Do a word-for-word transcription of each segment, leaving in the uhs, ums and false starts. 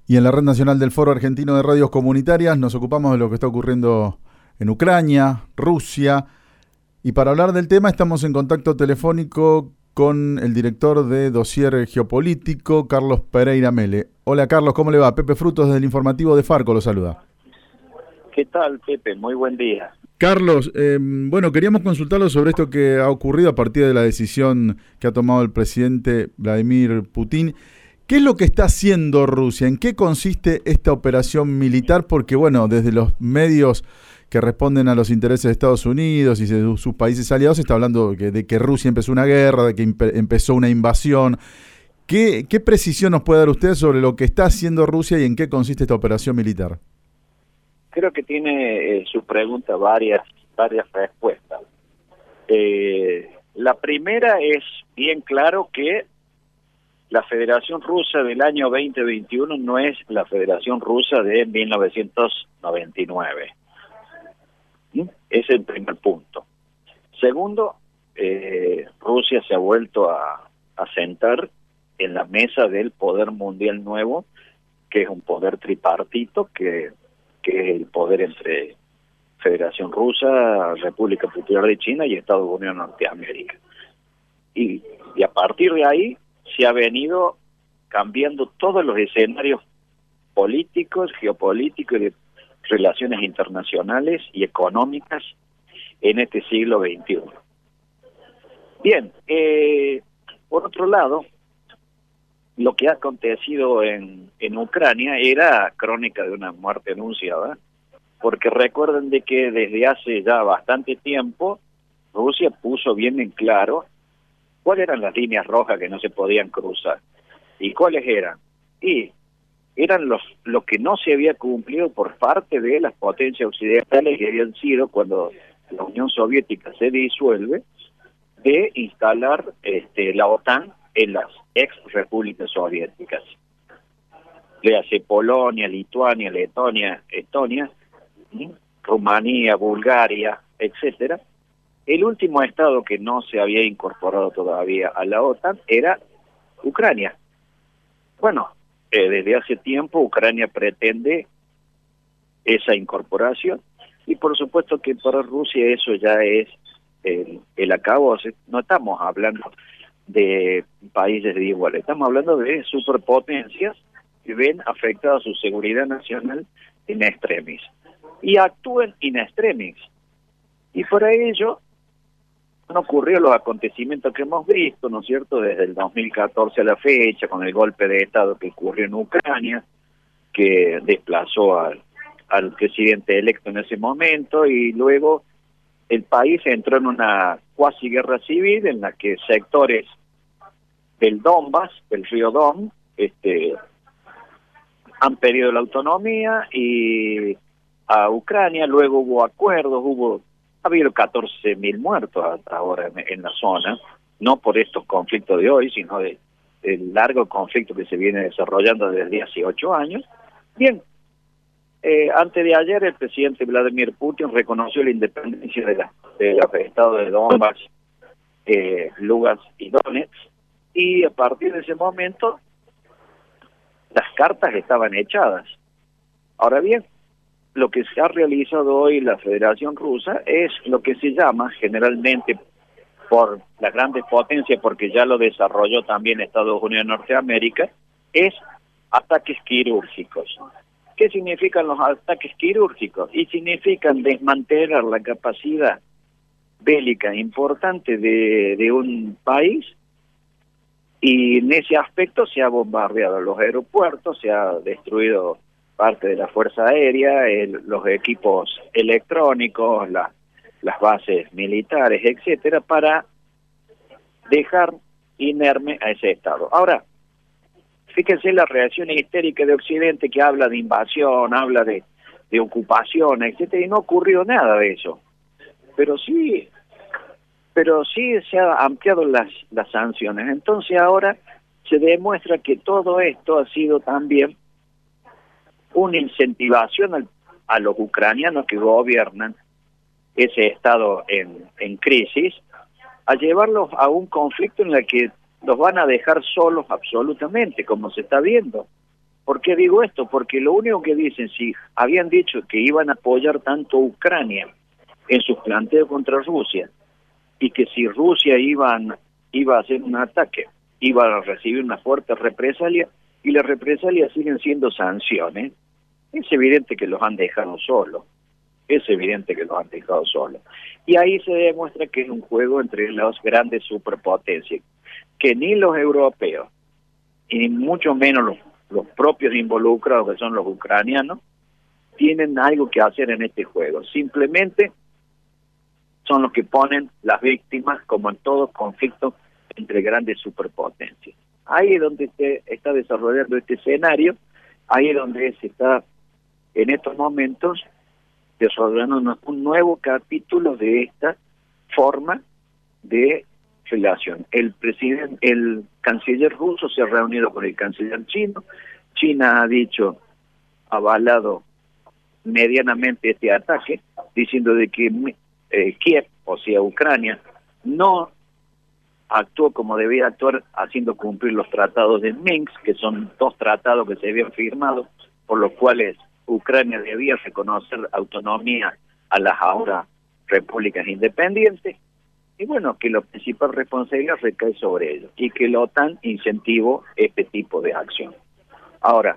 Y en la Red Nacional del Foro Argentino de Radios Comunitarias nos ocupamos de lo que está ocurriendo en Ucrania, Rusia. Y para hablar del tema estamos en contacto telefónico con el director de Dossier Geopolítico, Carlos Pereira Mele. Hola Carlos, ¿cómo le va? Pepe Frutos desde el informativo de Farco lo saluda. ¿Qué tal, Pepe? Muy buen día. Carlos, eh, bueno, queríamos consultarlo sobre esto que ha ocurrido a partir de la decisión que ha tomado el presidente Vladimir Putin. ¿Qué es lo que está haciendo Rusia? ¿En qué consiste esta operación militar? Porque, bueno, desde los medios que responden a los intereses de Estados Unidos y de sus países aliados se está hablando de que, de que Rusia empezó una guerra, de que empezó una invasión. ¿Qué, ¿Qué precisión nos puede dar usted sobre lo que está haciendo Rusia y en qué consiste esta operación militar? Creo que tiene eh, su pregunta varias, varias respuestas. Eh, la primera es bien claro que la Federación Rusa del año veinte veintiuno no es la Federación Rusa de mil novecientos noventa y nueve. ¿Mm? Ese es el primer punto. Segundo, eh, Rusia se ha vuelto a, a sentar en la mesa del poder mundial nuevo, que es un poder tripartito, que, que es el poder entre Federación Rusa, República Popular de China y Estados Unidos de Norteamérica. Y, y a partir de ahí se ha venido cambiando todos los escenarios políticos, geopolíticos y de relaciones internacionales y económicas en este siglo veintiuno. Bien, eh, por otro lado, lo que ha acontecido en, en Ucrania era crónica de una muerte anunciada, porque recuerden de que desde hace ya bastante tiempo Rusia puso bien en claro cuáles eran las líneas rojas que no se podían cruzar. ¿Y cuáles eran? Y eran los lo que no se había cumplido por parte de las potencias occidentales que habían sido, cuando la Unión Soviética se disuelve, de instalar este, la OTAN en las ex repúblicas soviéticas. Le hace Polonia, Lituania, Letonia, Estonia, ¿sí? Rumanía, Bulgaria, etcétera. El último estado que no se había incorporado todavía a la OTAN era Ucrania. Bueno, eh, desde hace tiempo Ucrania pretende esa incorporación y por supuesto que para Rusia eso ya es el, el acabo. No estamos hablando de países de igual, estamos hablando de superpotencias que ven afectada su seguridad nacional in extremis y actúan in extremis. Y por ello han ocurrido los acontecimientos que hemos visto, ¿no es cierto?, desde el dos mil catorce a la fecha, con el golpe de Estado que ocurrió en Ucrania, que desplazó al, al presidente electo en ese momento, y luego el país entró en una cuasi guerra civil en la que sectores del Donbass, del río Don, este, han pedido la autonomía y a Ucrania. Luego hubo acuerdos, hubo ha habido catorce mil muertos hasta ahora en, en la zona, no por estos conflictos de hoy, sino de, del largo conflicto que se viene desarrollando desde hace ocho años. Bien, eh, antes de ayer el presidente Vladimir Putin reconoció la independencia de, la, de los estados de Donbass, eh, Lugansk y Donetsk, y a partir de ese momento las cartas estaban echadas. Ahora bien, lo que se ha realizado hoy la Federación Rusa es lo que se llama generalmente por las grandes potencias, porque ya lo desarrolló también Estados Unidos de Norteamérica, es ataques quirúrgicos. ¿Qué significan los ataques quirúrgicos? Y significan desmantelar la capacidad bélica importante de, de un país, y en ese aspecto se ha bombardeado los aeropuertos, se ha destruido parte de la Fuerza Aérea, el, los equipos electrónicos, la, las bases militares, etcétera, para dejar inerme a ese estado. Ahora, fíjense la reacción histérica de Occidente, que habla de invasión, habla de, de ocupación, etcétera, y no ocurrió nada de eso. Pero sí, pero sí se han ampliado las, las sanciones. Entonces ahora se demuestra que todo esto ha sido también una incentivación al, a los ucranianos que gobiernan ese estado en, en crisis, a llevarlos a un conflicto en el que los van a dejar solos absolutamente, como se está viendo. ¿Por qué digo esto? Porque lo único que dicen, si habían dicho que iban a apoyar tanto a Ucrania en sus planteos contra Rusia, y que si Rusia iban, iba a hacer un ataque, iba a recibir una fuerte represalia, y las represalias siguen siendo sanciones, es evidente que los han dejado solos, es evidente que los han dejado solos. Y ahí se demuestra que es un juego entre las grandes superpotencias, que ni los europeos, y mucho menos los, los propios involucrados, que son los ucranianos, tienen algo que hacer en este juego. Simplemente son los que ponen las víctimas, como en todo conflicto entre grandes superpotencias. Ahí es donde se está desarrollando este escenario, ahí es donde se está en estos momentos desarrollando un nuevo capítulo de esta forma de relación. El presidente, el canciller ruso se ha reunido con el canciller chino. China ha dicho, avalado medianamente este ataque, diciendo de que eh, Kiev, o sea Ucrania, no actuó como debía actuar, haciendo cumplir los tratados de Minsk, que son dos tratados que se habían firmado, por los cuales Ucrania debía reconocer autonomía a las ahora repúblicas independientes, y bueno, que la principal responsabilidad recae sobre ellos, y que la OTAN incentivó este tipo de acción. Ahora,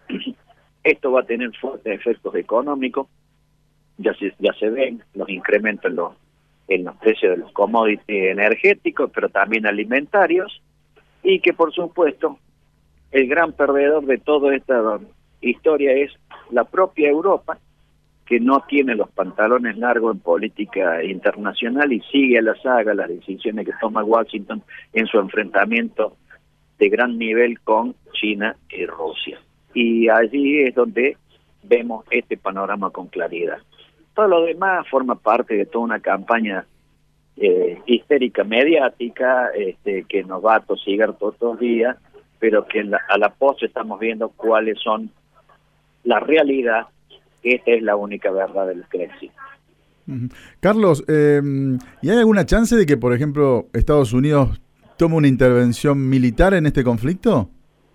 esto va a tener fuertes efectos económicos, ya se, ya se ven los incrementos en los, en los precios de los commodities energéticos, pero también alimentarios, y que por supuesto el gran perdedor de toda esta historia es la propia Europa, que no tiene los pantalones largos en política internacional y sigue a la saga las decisiones que toma Washington en su enfrentamiento de gran nivel con China y Rusia. Y allí es donde vemos este panorama con claridad. Todo lo demás forma parte de toda una campaña eh, histérica mediática este, que nos va a tosigar todos los días, pero que la, a la postre estamos viendo cuáles son la realidad. Esta es la única verdad del Brexit. Uh-huh. Carlos, eh, ¿y hay alguna chance de que, por ejemplo, Estados Unidos tome una intervención militar en este conflicto?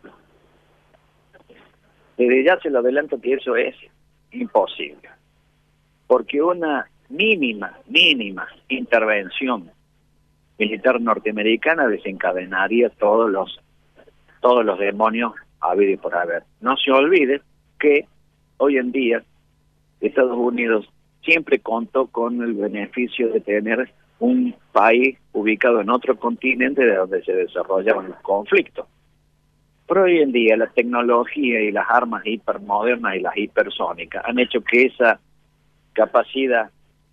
Desde ya se lo adelanto que eso es imposible, porque una mínima, mínima intervención militar norteamericana desencadenaría todos los todos los demonios habidos y por haber. No se olvide que hoy en día Estados Unidos siempre contó con el beneficio de tener un país ubicado en otro continente de donde se desarrollaban los conflictos. Pero hoy en día la tecnología y las armas hipermodernas y las hipersónicas han hecho que esa capacidad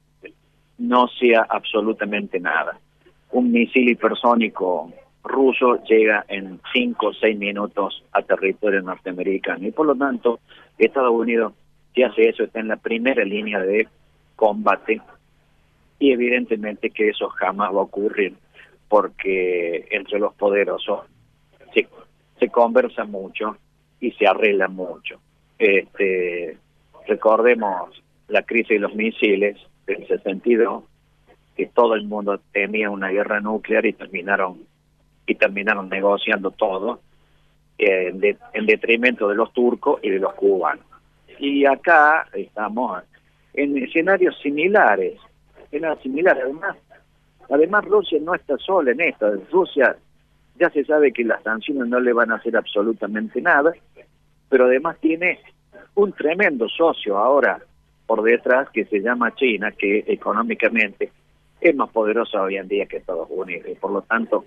no sea absolutamente nada. Un misil hipersónico ruso llega en cinco o seis minutos a territorio norteamericano, y por lo tanto Estados Unidos, si hace eso, está en la primera línea de combate, y evidentemente que eso jamás va a ocurrir, porque entre los poderosos se, se conversa mucho y se arregla mucho. Este, recordemos la crisis de los misiles del sesenta y dos, que todo el mundo temía una guerra nuclear y terminaron y terminaron negociando todo eh, de, en detrimento de los turcos y de los cubanos. Y acá estamos en escenarios similares, escenarios similares. Además, además Rusia no está sola en esto. Rusia ya se sabe que las sanciones no le van a hacer absolutamente nada, pero además tiene un tremendo socio ahora por detrás que se llama China, que económicamente es más poderosa hoy en día que Estados Unidos, y por lo tanto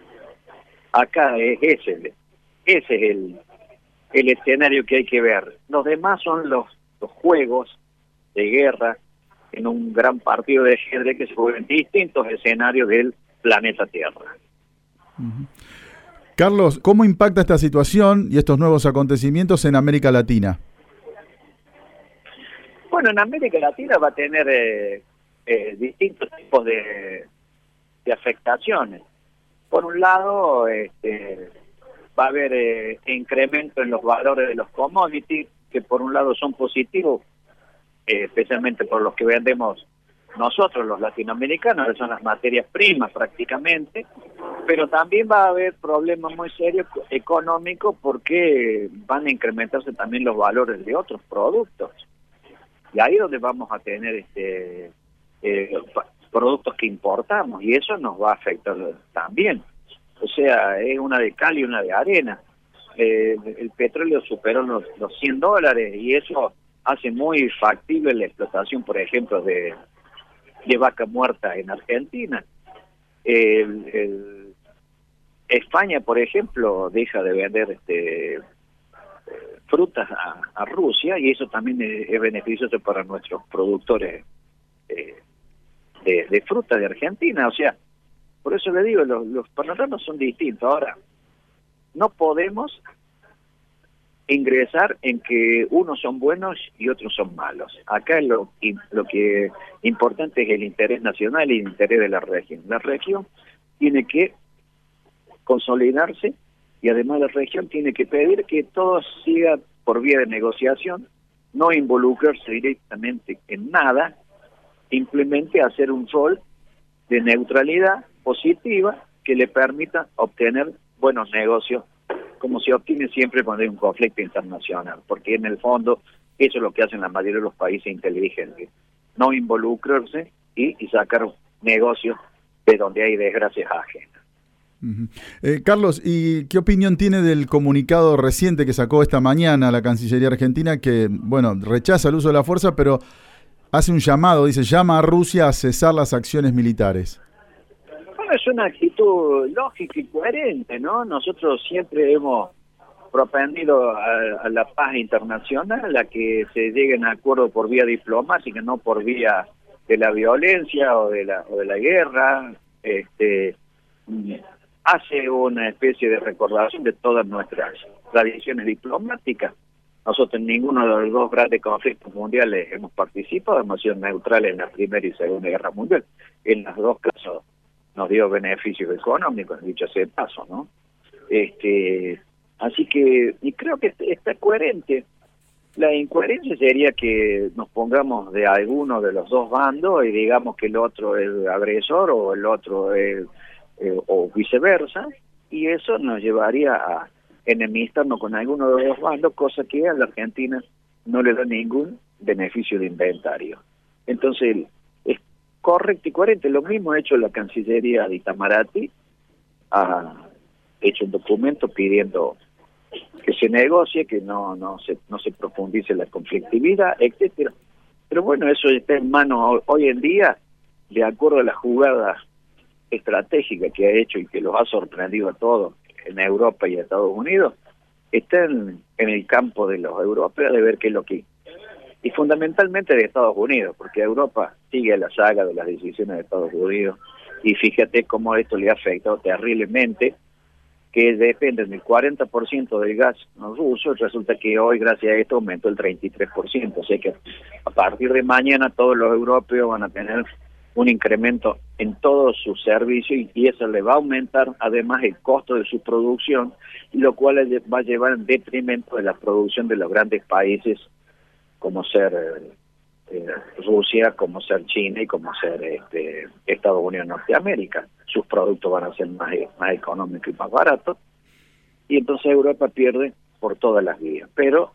acá es ese, ese es el, el escenario que hay que ver. Los demás son los, los juegos de guerra en un gran partido de ajedrez que se juega en distintos escenarios del planeta Tierra. Uh-huh. Carlos, ¿cómo impacta esta situación y estos nuevos acontecimientos en América Latina? Bueno, en América Latina va a tener eh, eh, distintos tipos de, de afectaciones. Por un lado, este, va a haber eh, incremento en los valores de los commodities, que por un lado son positivos, eh, especialmente por los que vendemos nosotros, los latinoamericanos, que son las materias primas prácticamente, pero también va a haber problemas muy serios económicos porque van a incrementarse también los valores de otros productos. Y ahí es donde vamos a tener este eh, productos que importamos y eso nos va a afectar también. O sea, es una de cal y una de arena. Eh, el petróleo superó los, los cien dólares y eso hace muy factible la explotación, por ejemplo, de, de vaca muerta en Argentina. El, el, España, por ejemplo, deja de vender este frutas a, a Rusia y eso también es, es beneficioso para nuestros productores eh, de, de fruta de Argentina. O sea, por eso le digo, los, los panoramas son distintos. Ahora, no podemos ingresar en que unos son buenos y otros son malos. Acá lo, lo que importante es el interés nacional y el interés de la región. La región tiene que consolidarse y además la región tiene que pedir que todo siga por vía de negociación, no involucrarse directamente en nada, simplemente hacer un rol de neutralidad positiva que le permita obtener buenos negocios, como se obtiene siempre cuando hay un conflicto internacional, porque en el fondo eso es lo que hacen la mayoría de los países inteligentes, no involucrarse y, y sacar negocios de donde hay desgracias ajenas. Uh-huh. eh, Carlos, ¿y qué opinión tiene del comunicado reciente que sacó esta mañana la Cancillería Argentina que, bueno, rechaza el uso de la fuerza, pero hace un llamado, dice, llama a Rusia a cesar las acciones militares? Bueno, es una actitud lógica y coherente, ¿no? Nosotros siempre hemos propendido a, a la paz internacional, a que se lleguen a acuerdos por vía diplomática, no por vía de la violencia o de la, o de la guerra. Este hace una especie de recordación de todas nuestras tradiciones diplomáticas. Nosotros en ninguno de los dos grandes conflictos mundiales hemos participado, hemos sido neutrales en la Primera y Segunda Guerra Mundial. En los dos casos nos dio beneficios económicos, dicho sea de paso, ¿no? Este, así que, y creo que está coherente. La incoherencia sería que nos pongamos de alguno de los dos bandos y digamos que el otro es agresor o el otro es Eh, o viceversa, y eso nos llevaría a enemistarnos con alguno de los dos bandos, cosa que a la Argentina no le da ningún beneficio de inventario. Entonces, es correcto y coherente. Lo mismo ha hecho la Cancillería de Itamaraty, ha hecho un documento pidiendo que se negocie, que no no se no se profundice la conflictividad, etcétera. Pero bueno, eso está en manos hoy en día, de acuerdo a las jugadas estratégica que ha hecho y que los ha sorprendido a todos en Europa y Estados Unidos, está en, en el campo de los europeos de ver qué es lo que... Y fundamentalmente de Estados Unidos, porque Europa sigue la saga de las decisiones de Estados Unidos y fíjate cómo esto le ha afectado terriblemente, que dependen del cuarenta por ciento del gas ruso, resulta que hoy gracias a esto aumentó el treinta y tres por ciento, o sea que a partir de mañana todos los europeos van a tener un incremento en todos sus servicios y, y eso le va a aumentar además el costo de su producción, lo cual va a llevar en detrimento de la producción de los grandes países como ser eh, Rusia, como ser China y como ser este, Estados Unidos, Norteamérica. Sus productos van a ser más, más económicos y más baratos y entonces Europa pierde por todas las vías, pero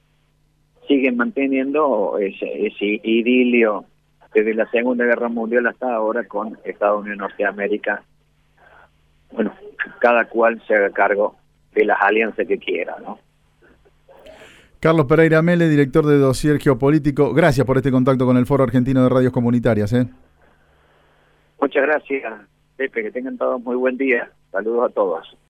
siguen manteniendo ese, ese idilio desde la Segunda Guerra Mundial hasta ahora con Estados Unidos y Norteamérica. Bueno, cada cual se haga cargo de las alianzas que quiera, ¿no? Carlos Pereira Mele, director de Dossier Geopolítico, gracias por este contacto con el Foro Argentino de Radios Comunitarias. ¿eh? Muchas gracias, Pepe, que tengan todos muy buen día. Saludos a todos.